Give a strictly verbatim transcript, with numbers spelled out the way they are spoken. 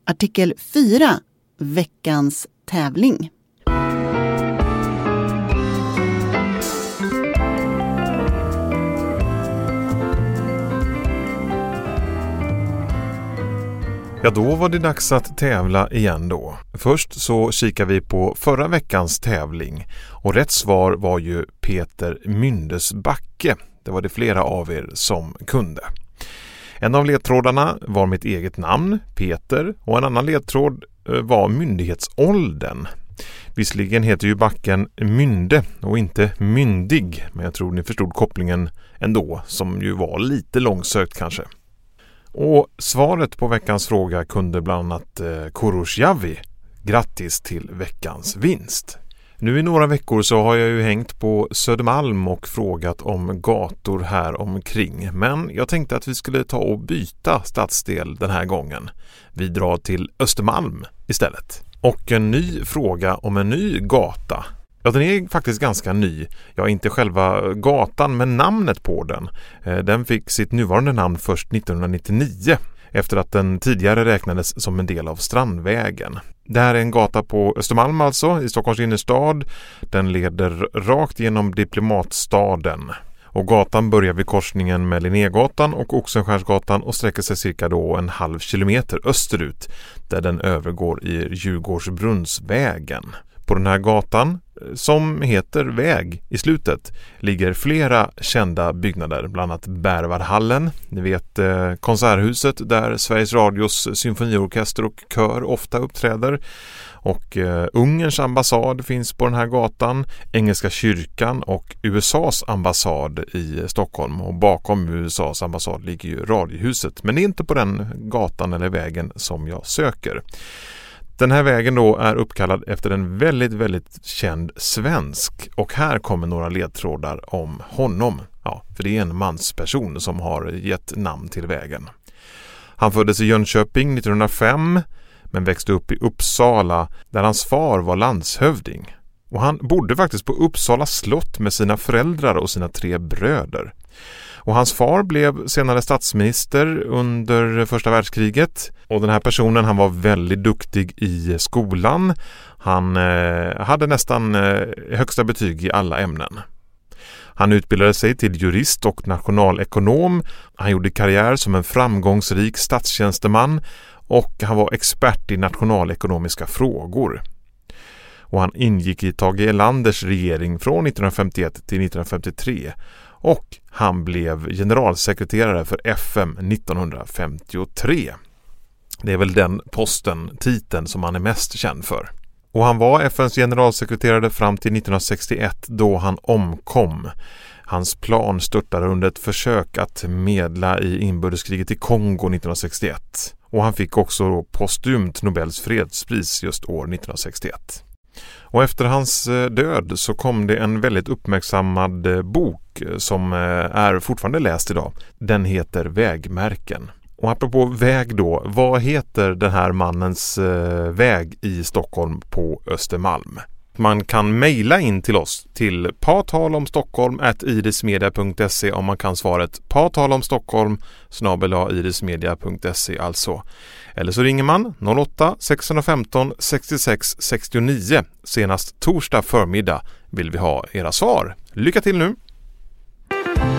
Artikel fyra. Veckans tävling. Ja, då var det dags att tävla igen då. Först så kikar vi på förra veckans tävling och rätt svar var ju Peter Myndesbacke. Det var det flera av er som kunde. En av ledtrådarna var mitt eget namn, Peter, och en annan ledtråd var myndighetsåldern. Visserligen heter ju backen Mynde och inte myndig, men jag tror ni förstod kopplingen ändå, som ju var lite långsökt kanske. Och svaret på veckans fråga kunde bland annat eh, Kurosjavi. Grattis till veckans vinst. Nu i några veckor så har jag ju hängt på Södermalm och frågat om gator här omkring. Men jag tänkte att vi skulle ta och byta stadsdel den här gången. Vi drar till Östermalm istället. Och en ny fråga om en ny gata. Ja, den är faktiskt ganska ny. Ja, inte själva gatan, men namnet på den. Den fick sitt nuvarande namn först nittonhundranittionio efter att den tidigare räknades som en del av Strandvägen. Det här är en gata på Östermalm alltså, i Stockholms innerstad. Den leder rakt genom Diplomatstaden. Och gatan börjar vid korsningen med Linnégatan och Oxenstiernsgatan och sträcker sig cirka då en halv kilometer österut, där den övergår i Djurgårdsbrunnsvägen. På den här gatan, som heter Väg i slutet, ligger flera kända byggnader, bland annat Berwaldhallen, ni vet eh, konserthuset där Sveriges Radios symfoniorkester och kör ofta uppträder. Och eh, Ungerns ambassad finns på den här gatan, Engelska kyrkan och U S A:s ambassad i Stockholm. Och bakom U S A:s ambassad ligger ju radiohuset, men det är inte på den gatan eller vägen som jag söker. Den här vägen då är uppkallad efter en väldigt, väldigt känd svensk. Och här kommer några ledtrådar om honom. Ja, för det är en mansperson som har gett namn till vägen. Han föddes i Jönköping nittonhundrafem men växte upp i Uppsala där hans far var landshövding. Och han bodde faktiskt på Uppsala slott med sina föräldrar och sina tre bröder. Och hans far blev senare statsminister under första världskriget. Och den här personen, han var väldigt duktig i skolan. Han eh, hade nästan eh, högsta betyg i alla ämnen. Han utbildade sig till jurist och nationalekonom. Han gjorde karriär som en framgångsrik statstjänsteman och han var expert i nationalekonomiska frågor. Och han ingick i Tage Erlanders regering från nittonhundrafemtioett till nittonhundrafemtiotre. Och han blev generalsekreterare för F M nittonhundrafemtiotre. Det är väl den posten, titeln som han är mest känd för. Och han var F N:s generalsekreterare fram till nittonhundrasextioett då han omkom. Hans plan störtade under ett försök att medla i inbördeskriget i Kongo nittonhundrasextioett. Och han fick också postumt Nobels fredspris just år nittonhundrasextioett. Och efter hans död så kom det en väldigt uppmärksammad bok som är fortfarande läst idag. Den heter Vägmärken. Och apropå väg då, vad heter den här mannens väg i Stockholm på Östermalm? Man kan mejla in till oss till patalomstockholm at irismedia punkt se om man kan svaret patalomstockholm snabel-a irismedia punkt se alltså. Eller så ringer man noll åtta sex ett fem sextiosex sextionio. Senast torsdag förmiddag vill vi ha era svar. Lycka till nu!